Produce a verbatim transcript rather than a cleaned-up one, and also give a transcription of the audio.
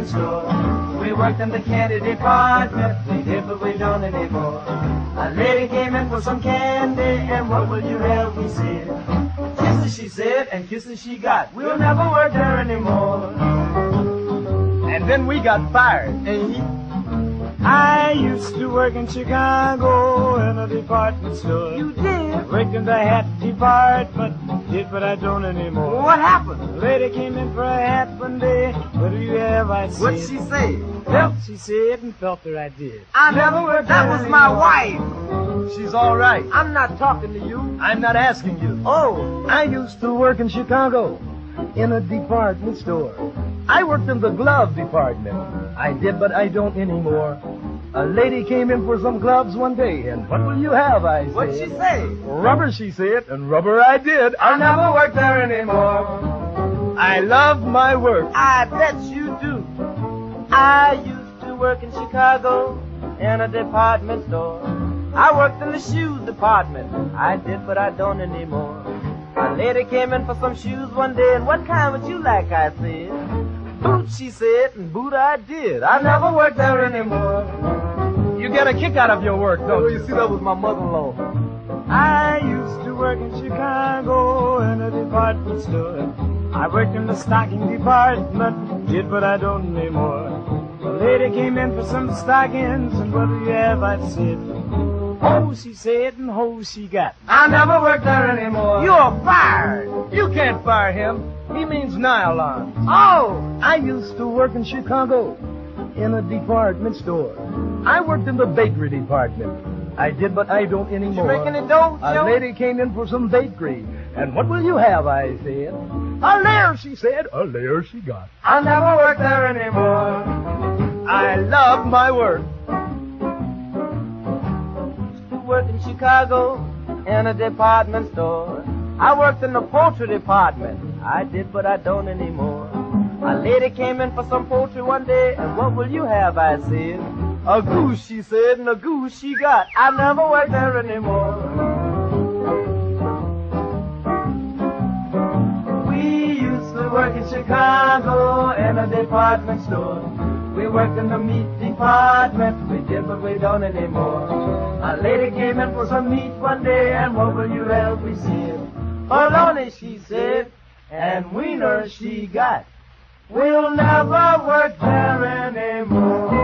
department store. We worked in the candy department, we did but we don't anymore. A lady came in for some candy, and what will you have, we said. Kisses she said, and kisses she got. We'll never work there anymore. And then we got fired. Eh? I used to work in Chicago in a department store. You did? Worked in the hat department, did but I don't anymore. What happened? A lady came in for a hat one day. What do you have, I said. What'd she say? Felt, she said, and felt her I did. I never worked That was my wife. She's all right. I'm not talking to you. I'm not asking you. Oh. I used to work in Chicago in a department store. I worked in the glove department. I did, but I don't anymore. A lady came in for some gloves one day, and what will you have, I said. What'd she say? Rubber, she said, and rubber I did. I'll never work there anymore. I love my work. I bet you do. I used to work in Chicago in a department store. I worked in the shoes department. I did, but I don't anymore. A lady came in for some shoes one day, and what kind would you like, I said. Boot, she said, and boot I did. I never worked there anymore. You get a kick out of your work, don't you? You see, that was my mother-in-law. I used to work in Chicago in a department store. I worked in the stocking department, did but I don't anymore. A lady came in for some stockings, and what do you have, I said. Ho, she said, and ho, she got. I never worked there anymore. You're fired. You can't fire him. He means nylon. Oh! I used to work in Chicago in a department store. I worked in the bakery department. I did, but I don't anymore. You making it dough, A Joe? lady came in for some bakery. And what will you have, I said. A layer, she said. A layer she got. I'll never work there anymore. I love my work. Worked in Chicago in a department store. I worked in the poultry department. I did, but I don't anymore. A lady came in for some poultry one day, and what will you have, I said. A goose, she said, and a goose she got. I never worked there anymore. We used to work in Chicago in a department store. We worked in the meat department. We did, but we don't anymore. A lady came in for some meat one day, and what will you have, we said. Bologna, she said, and wiener she got. We'll never work there anymore.